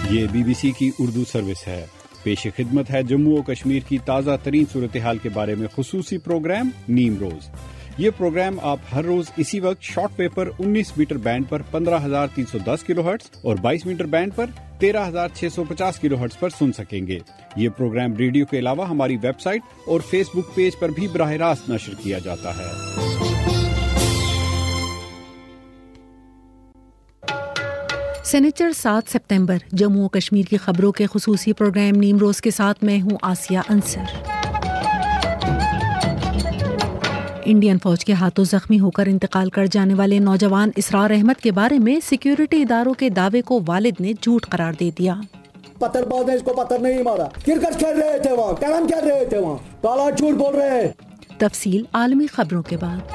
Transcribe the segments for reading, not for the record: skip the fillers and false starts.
یہ BBC کی Urdu service ہے۔ پیش خدمت ہے جموں و کشمیر کی تازہ ترین صورتحال کے بارے میں خصوصی پروگرام نیم روز۔ یہ پروگرام آپ ہر روز اسی وقت شارٹ ویو پر 19 میٹر بینڈ پر 15,310 کلو ہرٹز اور 22 میٹر بینڈ پر 13,650 کلو ہرٹز پر سن سکیں گے۔ یہ پروگرام ریڈیو کے علاوہ ہماری ویب سائٹ اور فیس بک پیج پر بھی براہ راست نشر کیا جاتا ہے۔ سنیچر 7 ستمبر جموں و کشمیر کی خبروں کے خصوصی پروگرام نیم روز کے ساتھ میں ہوں آسیہ انصر۔ انڈین فوج کے ہاتھوں زخمی ہو کر انتقال کر جانے والے نوجوان اسرار احمد کے بارے میں سیکیورٹی اداروں کے دعوے کو والد نے جھوٹ قرار دے دیا۔ پتھر باز نے اس کو پتھر نہیں مارا، کرکٹ کھیل رہے تھے وہاں، کیرم کھیل رہے تھے وہاں، کالا جھوٹ بول رہے ہیں۔ تفصیل عالمی خبروں کے بعد۔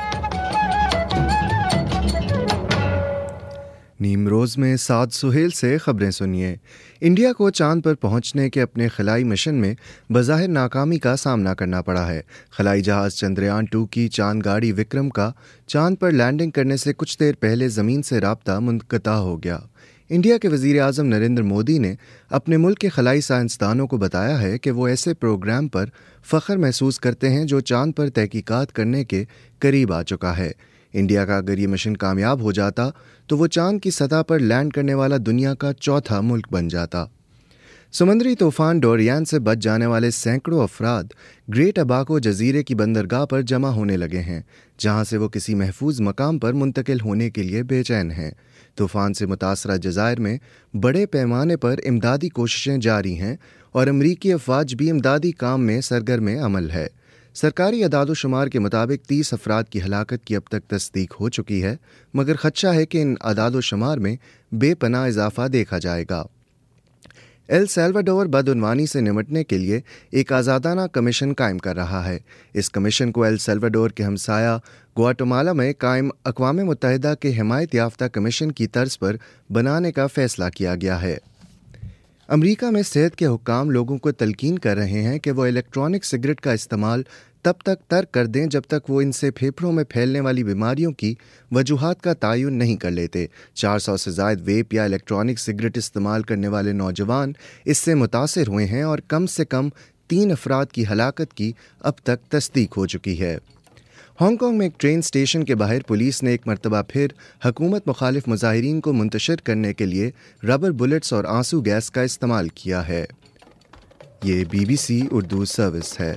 نیم روز میں سعد سہیل سے خبریں سنیے۔ انڈیا کو چاند پر پہنچنے کے اپنے خلائی مشن میں بظاہر ناکامی کا سامنا کرنا پڑا ہے۔ خلائی جہاز چندریان 2 کی چاند گاڑی وکرم کا چاند پر لینڈنگ کرنے سے کچھ دیر پہلے زمین سے رابطہ منقطع ہو گیا۔ انڈیا کے وزیر اعظم نریندر مودی نے اپنے ملک کے خلائی سائنسدانوں کو بتایا ہے کہ وہ ایسے پروگرام پر فخر محسوس کرتے ہیں جو چاند پر تحقیقات کرنے کے قریب آ چکا ہے۔ انڈیا کا اگر یہ مشن کامیاب ہو جاتا تو وہ چاند کی سطح پر لینڈ کرنے والا دنیا کا چوتھا ملک بن جاتا۔ سمندری طوفان ڈورین سے بچ جانے والے سینکڑوں افراد گریٹ اباکو جزیرے کی بندرگاہ پر جمع ہونے لگے ہیں، جہاں سے وہ کسی محفوظ مقام پر منتقل ہونے کے لیے بے چین ہیں۔ طوفان سے متاثرہ جزائر میں بڑے پیمانے پر امدادی کوششیں جاری ہیں اور امریکی افواج بھی امدادی کام میں سرگرم عمل ہے۔ سرکاری اعداد و شمار کے مطابق 30 افراد کی ہلاکت کی اب تک تصدیق ہو چکی ہے، مگر خدشہ ہے کہ ان اعداد و شمار میں بے پناہ اضافہ دیکھا جائے گا۔ ایل سیلواڈور بدعنوانی سے نمٹنے کے لیے ایک آزادانہ کمیشن قائم کر رہا ہے۔ اس کمیشن کو ایل سیلواڈور کے ہمسایہ گواٹمالا میں قائم اقوام متحدہ کے حمایت یافتہ کمیشن کی طرز پر بنانے کا فیصلہ کیا گیا ہے۔ امریکہ میں صحت کے حکام لوگوں کو تلقین کر رہے ہیں کہ وہ الیکٹرانک سگریٹ کا استعمال تب تک ترک کر دیں جب تک وہ ان سے پھیپھڑوں میں پھیلنے والی بیماریوں کی وجوہات کا تعین نہیں کر لیتے۔ 400 سے زائد ویپ یا الیکٹرانک سگریٹ استعمال کرنے والے نوجوان اس سے متاثر ہوئے ہیں اور کم سے کم 3 افراد کی ہلاکت کی اب تک تصدیق ہو چکی ہے۔ ہانگ کانگ میں ایک ٹرین اسٹیشن کے باہر پولیس نے ایک مرتبہ پھر حکومت مخالف مظاہرین کو منتشر کرنے کے لیے ربر بلٹس اور آنسو گیس کا استعمال کیا ہے۔ یہ BBC اردو سروس ہے۔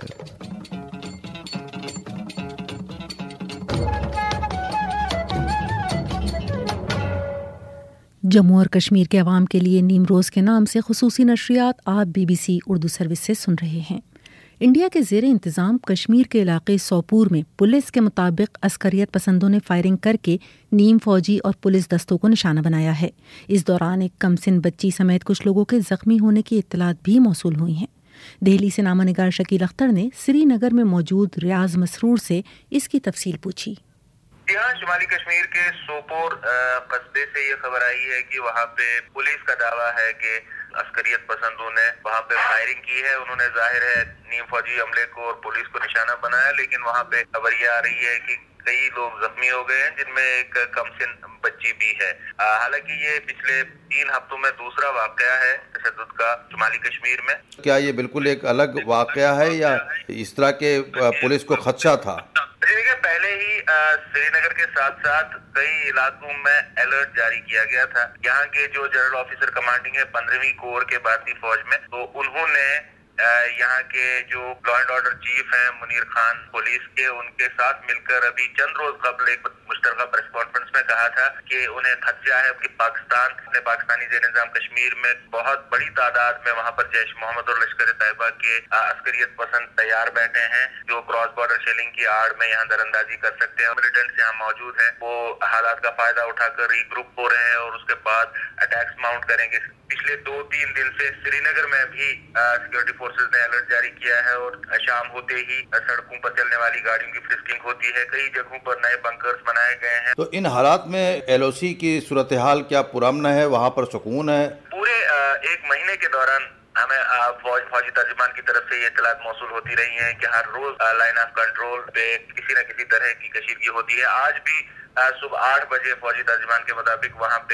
جموں اور کشمیر کے عوام کے لیے نیم روز کے نام سے خصوصی نشریات آپ BBC اردو سروس سے سن رہے ہیں۔ انڈیا کے زیر انتظام کشمیر کے علاقے سوپور میں پولیس کے مطابق عسکریت پسندوں نے فائرنگ کر کے نیم فوجی اور پولیس دستوں کو نشانہ بنایا ہے۔ اس دوران ایک کم سن بچی سمیت کچھ لوگوں کے زخمی ہونے کی اطلاعات بھی موصول ہوئی ہیں۔ دہلی سے نامہ نگار شکیل اختر نے سری نگر میں موجود ریاض مسرور سے اس کی تفصیل پوچھی۔ یہاں شمالی کشمیر کے سوپور قصبے سے یہ خبر آئی ہے کہ وہاں پہ پولیس کا دعویٰ ہے کہ عسکریت پسندوں نے وہاں پہ فائرنگ کی ہے۔ انہوں نے ظاہر ہے نیم فوجی عملے کو اور پولیس کو نشانہ بنایا، لیکن وہاں پہ خبر یہ آ رہی ہے کہ کئی لوگ زخمی ہو گئے ہیں، جن میں ایک کم سن بچی بھی ہے۔ حالانکہ یہ پچھلے 3 ہفتوں میں دوسرا واقعہ ہے تشدد کا شمالی کشمیر میں۔ کیا یہ بالکل ایک الگ واقعہ ہے یا اس طرح کے پولیس کو خدشہ تھا؟ دیکھیے، پہلے ہی سری نگر کے ساتھ ساتھ کئی علاقوں میں الرٹ جاری کیا گیا تھا۔ یہاں کے جو جنرل آفیسر کمانڈنگ ہے 15ویں کور کے بھارتی فوج میں، تو انہوں نے یہاں کے جو لا اینڈ آرڈر چیف ہیں منیر خان پولیس کے، ان کے ساتھ مل کر ابھی چند روز قبل ایک مشترکہ پریس کانفرنس میں کہا تھا کہ انہیں خدشہ ہے کہ پاکستانی زیر نظام کشمیر میں بہت بڑی تعداد میں وہاں پر جیش محمد اور لشکر طیبہ کے عسکریت پسند تیار بیٹھے ہیں جو کراس بارڈر شیلنگ کی آڑ میں یہاں در اندازی کر سکتے ہیں۔ ملیٹنٹس یہاں موجود ہیں، وہ حالات کا فائدہ اٹھا کر ری گروپ ہو رہے ہیں اور اس کے بعد اٹیکس ماؤنٹ کریں گے۔ پچھلے 2-3 دن سے سری نگر میں بھی سیکورٹی فورسز نے الرٹ جاری کیا ہے اور شام ہوتے ہی سڑکوں پر چلنے والی گاڑیوں کی فرسکنگ ہوتی ہے۔ کئی جگہوں پر نئے بنکرز بنائے گئے ہیں۔ تو ان حالات میں LOC کی صورتحال کیا پرامن ہے؟ وہاں پر سکون ہے؟ پورے 1 مہینے کے دوران ہمیں فوجی ترجمان کی طرف سے یہ اطلاعات موصول ہوتی رہی ہیں کہ ہر روز لائن آف کنٹرول پہ کسی نہ کسی طرح کی کشیدگی ہوتی ہے۔ آج بھی صبح 8 بجے فوجی ترجمان کے مطابق وہاں پہ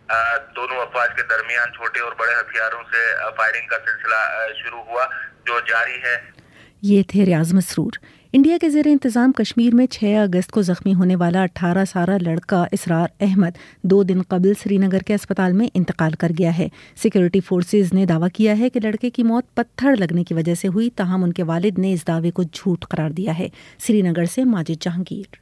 दोनों अफवाज के दरमियान छोटे और बड़े हथियारों से फायरिंग का सिलसिला शुरू हुआ जो जारी है। ये थे रियाज मसरूर। इंडिया के ज़ेरे इंतज़ाम कश्मीर में 6 अगस्त को ज़ख्मी होने वाला 18 साला लड़का इसरार अहमद 2 दिन कबल श्रीनगर के अस्पताल में इंतकाल कर गया है। सिक्योरिटी फोर्सेज ने दावा किया है कि लड़के की मौत पत्थर लगने की वजह से हुई, ताहम उनके वालिद ने इस दावे को झूठ करार दिया है। श्रीनगर से माजिद जहांगीर।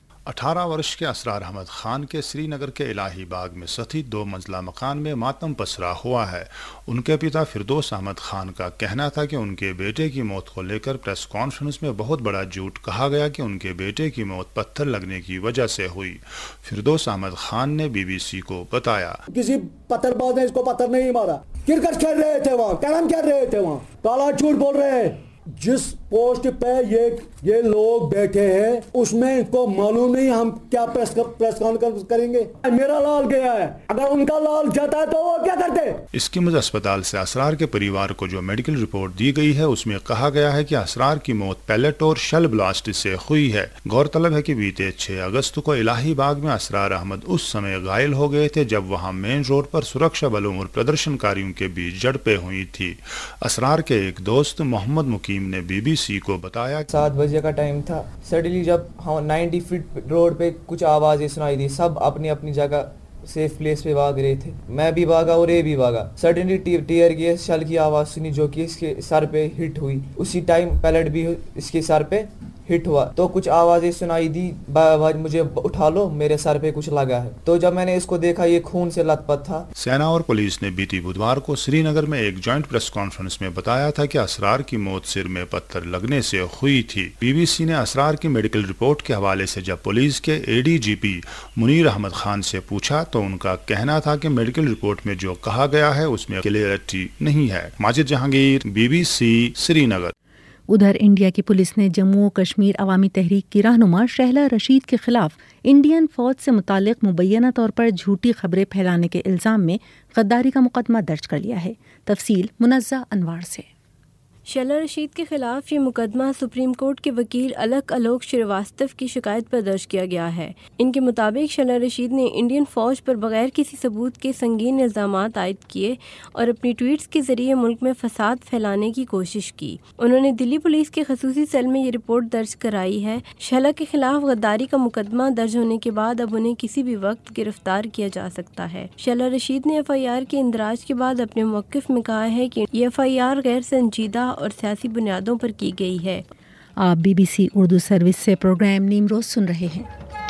18 वर्ष के असरार अहमद खान के श्रीनगर के इलाही बाग में सती 2 मंजिला मकान में मातम पसरा हुआ है। उनके पिता फिरदौस अहमद खान का कहना था कि उनके बेटे की मौत को लेकर प्रेस कॉन्फ्रेंस में बहुत बड़ा झूठ कहा गया कि उनके बेटे की मौत पत्थर लगने की वजह से हुई। फिरदौस अहमद खान ने BBC को बताया, किसी पत्थरबाज ने इसको पत्थर नहीं मारा, क्रिकेट खेल रहे थे वहाँ, कैरम खेल रहे थे वहाँ, काला झूठ बोल रहे हैं। जिस पोस्ट पे ये लोग बैठे हैं उसमें इनको मालूम नहीं हम क्या प्रेस कॉन्फ्रेंस करेंगे। मेरा लाल गया है, अगर उनका लाल जाता है तो वो क्या करते। इसके मुझे अस्पताल से असरार के परिवार को जो मेडिकल रिपोर्ट दी गई है उसमें कहा गया है कि असरार की मौत पैलेट और शेल ब्लास्ट से हुई है। गौरतलब है कि बीते 6 अगस्त को इलाही बाग में असरार अहमद उस समय घायल हो गए थे जब वहां मेन रोड पर सुरक्षा बलों और प्रदर्शनकारियों के बीच झड़पें हुई थी। असरार के एक दोस्त मोहम्मद मुकीम ने BBC को बताया 7 बजे का टाइम था। सडनली जब 90 फीट रोड पे कुछ आवाजें सुनाई दी, सब अपनी अपनी जगह सेफ प्लेस पे भाग रहे थे। मैं भी भागा और ये भी भागा। सडनली टीयर गैस शल की आवाज सुनी जो कि इसके सर पे हिट हुई। उसी टाइम पैलेट भी इसके सर पे हिट हुआ तो कुछ आवाजें सुनाई दी, मुझे उठा लो, मेरे सर पे कुछ लगा है। तो जब मैंने इसको देखा ये खून से लथपथ था। सेना और पुलिस ने बीती बुधवार को श्रीनगर में एक जॉइंट प्रेस कॉन्फ्रेंस में बताया था कि असरार की मौत सिर में पत्थर लगने से हुई थी। BBC ने असरार की मेडिकल रिपोर्ट के हवाले से जब पुलिस के ADGP मुनीर अहमद खान से पूछा तो उनका कहना था कि मेडिकल रिपोर्ट में जो कहा गया है उसमें क्लियरिटी नहीं है। माजिद जहांगीर, BBC, श्रीनगर। उधर इंडिया की पुलिस ने जम्मू और कश्मीर अवामी तहरीक की रहनुमा शहला रशीद के खिलाफ इंडियन फौज से मुतालिक मुबैना तौर पर झूठी खबरें फैलाने के इल्ज़ाम में गद्दारी का मुकदमा दर्ज कर लिया है। तफसील मुनज़्ज़ा अनवार से। शहला रशीद के खिलाफ ये मुकदमा सुप्रीम कोर्ट के वकील अलक आलोक श्रीवास्तव की शिकायत पर दर्ज किया गया है। इनके मुताबिक शहला रशीद ने इंडियन फौज पर बगैर किसी सबूत के संगीन इल्ज़ामात आयद किए और अपनी ट्वीट्स के जरिए मुल्क में फसाद फैलाने की कोशिश की। उन्होंने दिल्ली पुलिस के खसूसी सेल में ये रिपोर्ट दर्ज कराई है। शहला के खिलाफ गद्दारी का मुकदमा दर्ज होने के बाद अब उन्हें किसी भी वक्त गिरफ्तार किया जा सकता है। शहला रशीद ने FIR के इंदराज के बाद अपने मौक़िफ़ में कहा है कि ये FIR गैर संजीदा और सियासी बुनियादों पर की गई है। आप BBC उर्दू सर्विस से प्रोग्राम नीम रोज सुन रहे हैं।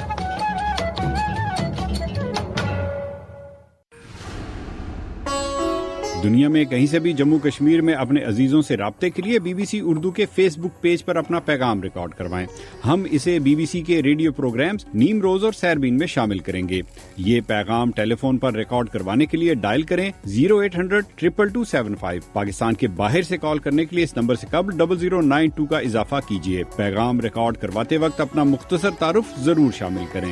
दुनिया में कहीं से भी जम्मू कश्मीर में अपने अजीजों से राब्ते के लिए BBC उर्दू के फेसबुक पेज पर अपना पैगाम रिकॉर्ड करवाएं। हम इसे BBC के रेडियो प्रोग्राम्स नीम रोज और सैरबीन में शामिल करेंगे। ये पैगाम टेलीफोन पर रिकॉर्ड करवाने के लिए डायल करें 0800 22275। पाकिस्तान के बाहर से कॉल करने के लिए इस नंबर से कबल 0092 का इजाफा कीजिए। पैगाम रिकॉर्ड करवाते वक्त अपना मुख्तसर तारुफ जरूर शामिल करें।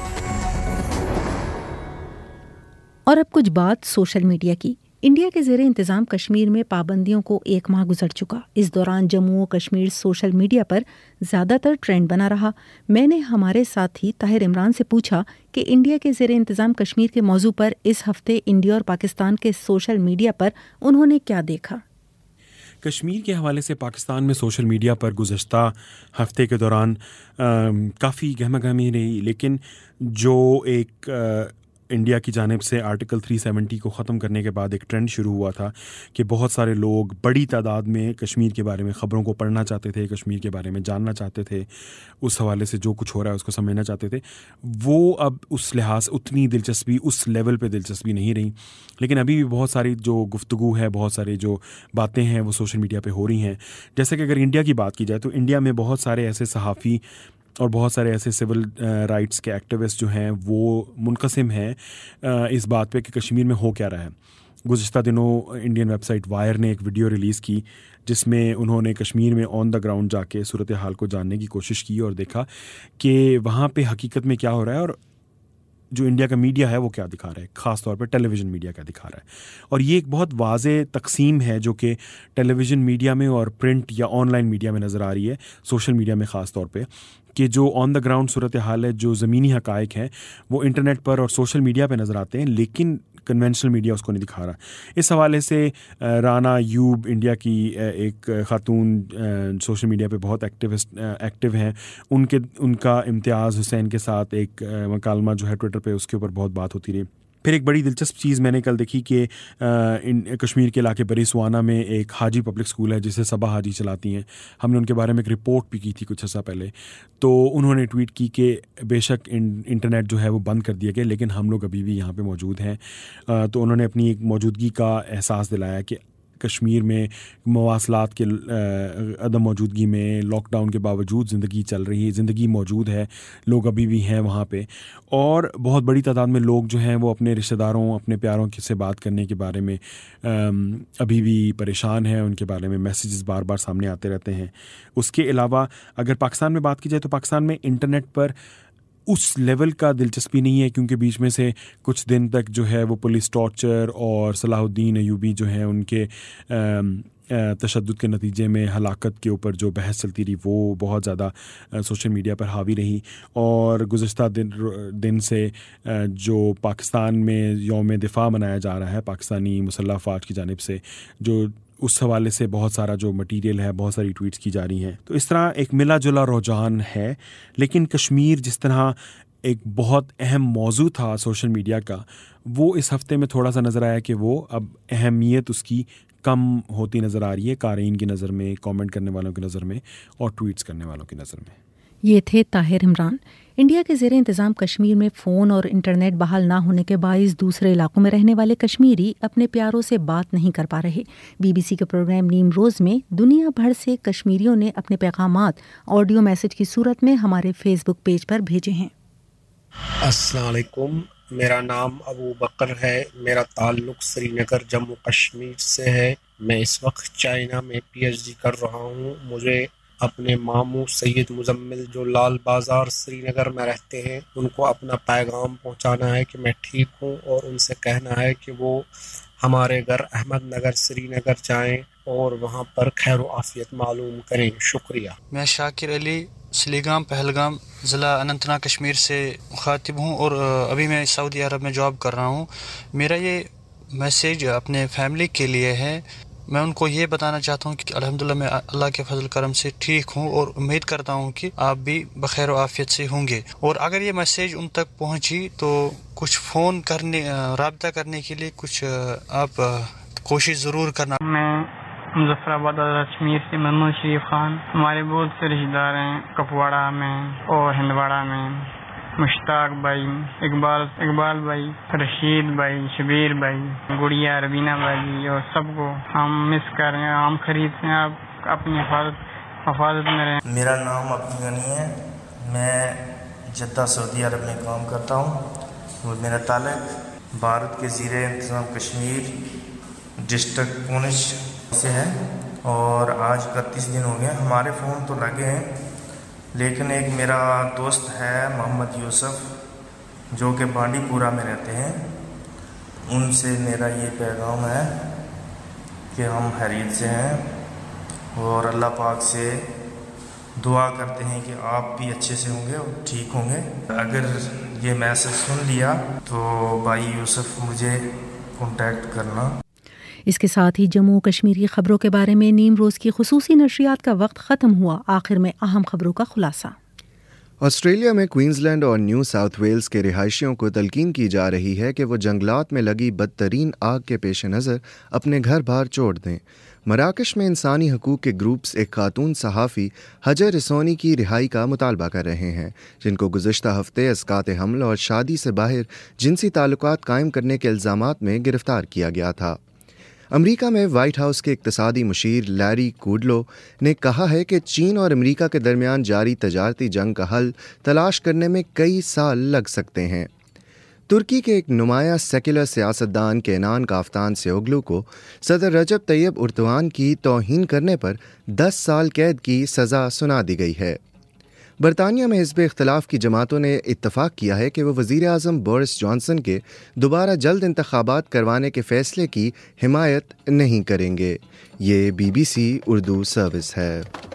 और अब कुछ बात सोशल मीडिया की। इंडिया के ज़ेरे इंतज़ाम कश्मीर में पाबंदियों को 1 माह गुजर चुका। इस दौरान जम्मू और कश्मीर सोशल मीडिया पर ज़्यादातर ट्रेंड बना रहा। मैंने हमारे साथी ताहिर इमरान से पूछा कि इंडिया के ज़ेरे इंतज़ाम कश्मीर के मौजू पर इस हफ्ते इंडिया और पाकिस्तान के सोशल मीडिया पर उन्होंने क्या देखा। कश्मीर के हवाले से पाकिस्तान में सोशल मीडिया पर गुज़श्ता हफ्ते के दौरान काफ़ी गहमागहमी रही, लेकिन जो एक इंडिया की जानिब से आर्टिकल 370 को ख़त्म करने के बाद एक ट्रेंड शुरू हुआ था कि बहुत सारे लोग बड़ी तादाद में कश्मीर के बारे में ख़बरों को पढ़ना चाहते थे, कश्मीर के बारे में जानना चाहते थे, उस हवाले से जो कुछ हो रहा है उसको समझना चाहते थे। वो अब उस लिहाज उतनी दिलचस्पी, उस लेवल पे दिलचस्पी नहीं रही। लेकिन अभी भी बहुत सारी जो गुफ्तगू है, बहुत सारी जो बातें हैं वो सोशल मीडिया पर हो रही हैं। जैसे कि अगर इंडिया की बात की जाए तो इंडिया में बहुत सारे ऐसे सहाफ़ी और बहुत सारे ऐसे सिविल राइट्स के एक्टिविस्ट जो हैं वो मुनक़सिम हैं इस बात पे कि कश्मीर में हो क्या रहा है। गुज़श्ता दिनों इंडियन वेबसाइट वायर ने एक वीडियो रिलीज़ की जिसमें उन्होंने कश्मीर में ऑन द ग्राउंड जाके सूरत हाल को जानने की कोशिश की और देखा कि वहाँ पे हकीकत में क्या हो रहा है। और جو انڈیا کا میڈیا ہے وہ کیا دکھا رہا ہے، خاص طور پہ ٹیلی ویژن میڈیا کیا دکھا رہا ہے. اور یہ ایک بہت واضح تقسیم ہے جو کہ ٹیلی ویژن میڈیا میں اور پرنٹ یا آن لائن میڈیا میں نظر آ رہی ہے، سوشل میڈیا میں خاص طور پہ، کہ جو آن دا گراؤنڈ صورتحال ہے، جو زمینی حقائق ہیں وہ انٹرنیٹ پر اور سوشل میڈیا پہ نظر آتے ہیں، لیکن کنونشنل میڈیا اس کو نہیں دکھا رہا. اس حوالے سے رانا ایوب انڈیا کی ایک خاتون سوشل میڈیا پہ بہت ایکٹیو ہیں، ان کا امتیاز حسین کے ساتھ ایک مکالمہ جو ہے ٹویٹر پہ، اس کے اوپر بہت بات ہوتی رہی. پھر ایک بڑی دلچسپ چیز میں نے کل دیکھی کہ کشمیر کے علاقے بری سوانا میں ایک حاجی پبلک سکول ہے جسے صبا حاجی چلاتی ہیں. ہم نے ان کے بارے میں ایک رپورٹ بھی کی تھی کچھ عرصہ پہلے. تو انہوں نے ٹویٹ کی کہ بے شک انٹرنیٹ جو ہے وہ بند کر دیا گیا لیکن ہم لوگ ابھی بھی یہاں پہ موجود ہیں. تو انہوں نے اپنی ایک موجودگی کا احساس دلایا کہ کشمیر میں مواصلات کے عدم موجودگی میں لاک ڈاؤن کے باوجود زندگی موجود ہے، لوگ ابھی بھی ہیں وہاں پہ، اور بہت بڑی تعداد میں لوگ جو ہیں وہ اپنے رشتہ داروں، اپنے پیاروں سے بات کرنے کے بارے میں ابھی بھی پریشان ہیں. ان کے بارے میں میسیجز بار بار سامنے آتے رہتے ہیں. اس کے علاوہ اگر پاکستان میں بات کی جائے تو پاکستان میں انٹرنیٹ پر اس لیول کا دلچسپی نہیں ہے، کیونکہ بیچ میں سے کچھ دن تک جو ہے وہ پولیس ٹارچر اور صلاح الدین ایوبی جو ہیں ان کے تشدد کے نتیجے میں ہلاکت کے اوپر جو بحث چلتی رہی وہ بہت زیادہ سوشل میڈیا پر حاوی رہی. اور گزشتہ دن سے جو پاکستان میں یوم دفاع منایا جا رہا ہے پاکستانی مسلح افواج کی جانب سے، جو اس حوالے سے بہت سارا جو مٹیریل ہے، بہت ساری ٹویٹس کی جا رہی ہیں. تو اس طرح ایک ملا جلا رجحان ہے. لیکن کشمیر جس طرح ایک بہت اہم موضوع تھا سوشل میڈیا کا، وہ اس ہفتے میں تھوڑا سا نظر آیا کہ وہ اب اہمیت اس کی کم ہوتی نظر آ رہی ہے، قارئین کی نظر میں، کامنٹ کرنے والوں کی نظر میں اور ٹویٹس کرنے والوں کی نظر میں. یہ تھے طاہر عمران. انڈیا کے زیر انتظام کشمیر میں فون اور انٹرنیٹ بحال نہ ہونے کے باعث دوسرے علاقوں میں رہنے والے کشمیری اپنے پیاروں سے بات نہیں کر پا رہے. بی بی سی کے پروگرام نیم روز میں دنیا بھر سے کشمیریوں نے اپنے پیغامات آڈیو میسج کی صورت میں ہمارے فیس بک پیج پر بھیجے ہیں. السلام علیکم، میرا نام ابو بکر ہے، میرا تعلق سری نگر جموں کشمیر سے ہے. میں اس وقت چائنا میں پی ایچ ڈی کر رہا ہوں. مجھے اپنے ماموں سید مزمل جو لال بازار سری نگر میں رہتے ہیں ان کو اپنا پیغام پہنچانا ہے کہ میں ٹھیک ہوں، اور ان سے کہنا ہے کہ وہ ہمارے گھر احمد نگر سری نگر جائیں اور وہاں پر خیر و عافیت معلوم کریں. شکریہ. میں شاکر علی سلیگام پہلگام ضلع اننت ناگ کشمیر سے مخاطب ہوں، اور ابھی میں سعودی عرب میں جاب کر رہا ہوں. میرا یہ میسیج اپنے فیملی کے لیے ہے. میں ان کو یہ بتانا چاہتا ہوں کہ الحمدللہ میں اللہ کے فضل کرم سے ٹھیک ہوں، اور امید کرتا ہوں کہ آپ بھی بخیر و عافیت سے ہوں گے. اور اگر یہ میسیج ان تک پہنچی تو کچھ فون کرنے، رابطہ کرنے کے لیے کچھ آپ کوشش ضرور کرنا. میں مظفر آباد کشمیر سے محمد شریف خان. ہمارے بہت سے رشتہ دار ہیں کپواڑہ میں اور ہندواڑہ میں. مشتاق بھائی، اقبال بھائی، رشید بھائی، شبیر بھائی، گڑیا، ربینہ بھائی، اور سب کو ہم مس کر رہے ہیں. ہم خرید سے آپ اپنی حفاظت میں رہیں. میرا نام عبد الغنی ہے، میں جدہ سعودی عرب میں کام کرتا ہوں. میرا تعلق بھارت کے زیر انتظام کشمیر ڈسٹرکٹ پونچھ سے ہے، اور آج 31 دن ہو گئے. ہمارے فون تو لگے ہیں، لیکن ایک میرا دوست ہے محمد یوسف جو کہ بانڈی پورہ میں رہتے ہیں، ان سے میرا یہ پیغام ہے کہ ہم خیریت سے ہیں، اور اللہ پاک سے دعا کرتے ہیں کہ آپ بھی اچھے سے ہوں گے اور ٹھیک ہوں گے. اگر یہ میسج سن لیا تو بھائی یوسف مجھے کانٹیکٹ کرنا. اس کے ساتھ ہی جموں کشمیر کی خبروں کے بارے میں نیم روز کی خصوصی نشریات کا وقت ختم ہوا. آخر میں اہم خبروں کا خلاصہ. آسٹریلیا میں کوئنز لینڈ اور نیو ساؤتھ ویلز کے رہائشیوں کو تلقین کی جا رہی ہے کہ وہ جنگلات میں لگی بدترین آگ کے پیش نظر اپنے گھر بار چھوڑ دیں. مراکش میں انسانی حقوق کے گروپس ایک خاتون صحافی حجر رسونی کی رہائی کا مطالبہ کر رہے ہیں، جن کو گزشتہ ہفتے اسقاط حمل اور شادی سے باہر جنسی تعلقات قائم کرنے کے الزامات میں گرفتار کیا گیا تھا. امریکہ میں وائٹ ہاؤس کے اقتصادی مشیر لیری کوڈلو نے کہا ہے کہ چین اور امریکہ کے درمیان جاری تجارتی جنگ کا حل تلاش کرنے میں کئی سال لگ سکتے ہیں. ترکی کے ایک نمایاں سیکولر سیاستدان کینان کافتان سیوگلو کو صدر رجب طیب اردوان کی توہین کرنے پر 10 سال قید کی سزا سنا دی گئی ہے. برطانیہ میں حزب اختلاف کی جماعتوں نے اتفاق کیا ہے کہ وہ وزیر اعظم بورس جانسن کے دوبارہ جلد انتخابات کروانے کے فیصلے کی حمایت نہیں کریں گے۔ یہ BBC اردو سروس ہے۔